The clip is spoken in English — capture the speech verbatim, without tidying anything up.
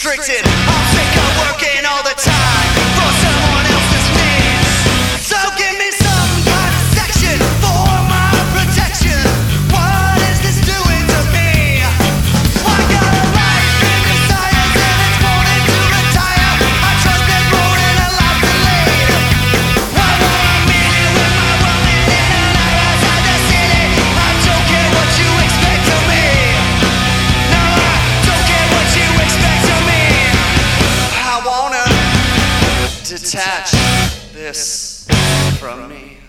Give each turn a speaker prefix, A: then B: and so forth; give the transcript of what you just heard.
A: restricted. I'm sick of working all the time for someone else's needs. So give me some kind of section for my protection. What is this doing to me? I got a life in desires and it's wanting to retire. I trust them more than a life to lead. Why won't I meet it with my woman in a night outside the city? I don't care what you expect of me. No, I don't care what you expect of me. I wanna detach this from me.